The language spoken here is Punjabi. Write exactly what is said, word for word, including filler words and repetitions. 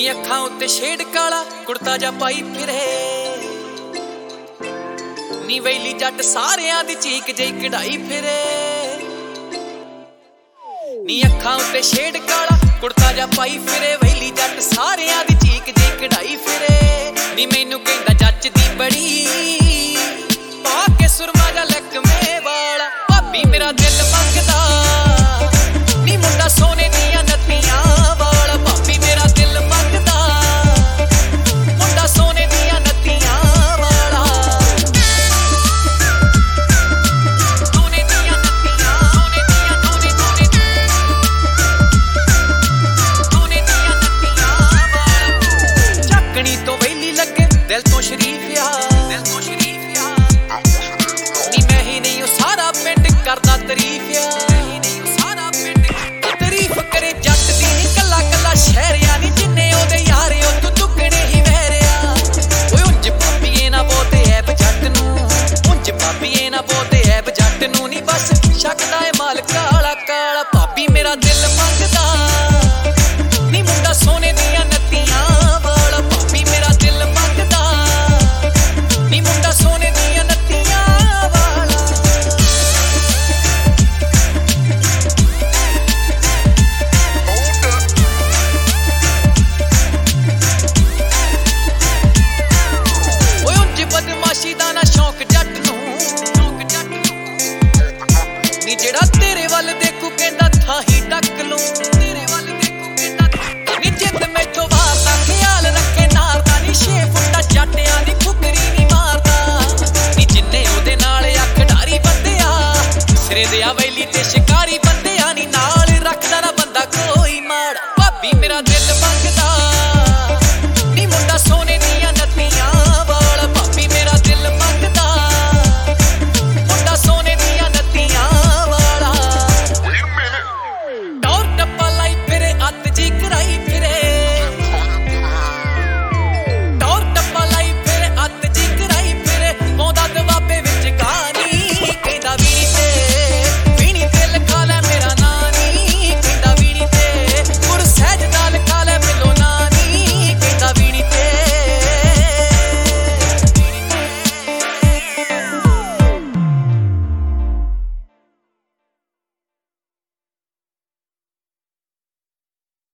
ਨੀ ਅੱਖਾਂ ਉੱਤੇ ਸ਼ੇਡ ਕਾਲਾ ਕੁੜਤਾ ਜਾ ਪਾਈ ਫਿਰੇ ਨੀ ਵੈਲੀ ਜੱਟ ਸਾਰਿਆਂ ਦੀ ਚੀਕ ਜਈ ਕਢਾਈ ਫਿਰੇ ਨੀ ਅੱਖਾਂ ਉੱਤੇ ਸ਼ੇਡ ਕਾਲਾ ਕੁੜਤਾ ਜਾ ਪਾਈ ਫਿਰੇ ਵੈਲੀ ਜੱਟ ਸਾਰਿਆਂ ਦੀ ਚੀਕ ਜਈ ਕਢਾਈ ਫਿਰੇ ਨੀ ਮੈਨੂੰ ਕਹਿੰਦਾ ਜੱਚਦੀ ਬੜੀ ਪਾ ਕੇ ਸੁਰਮਾ ਜਾ ਲਕਮੇ ਵਾਲਾ ਭਾਬੀ ਮੇਰਾ ਦਿਲ ਮੰਗਦਾ ਨੀ ਮੁੰਡਾ ਸੋਨੇ ਦੀਆਂ ਨੱਤੀਆਂ ਵਾਲਾ ਭਾਬੀ ਮੇਰਾ ਦਿਲ ਮੰਗਦਾ ਮੁੰਡਾ ਸੋਨੇ ਦੀਆਂ ਨੱਤੀਆਂ ਵਾਲਾ ਸੋਨੇ ਦੀਆਂ ਨੱਤੀਆਂ ਸੋਨੇ ਦੀਆਂ ਸੋਨੇ ਸੋਨੇ ਸੋਨੇ ਦੀਆਂ ਨੱਤੀਆਂ ਵਾਲਾ ਚੱਕਣੀ ਤੋਂ ਵੈਲੀ ਲੱਗੇ ਦਿਲ ਤੋਂ ਸ਼ਰੀਫ ਆ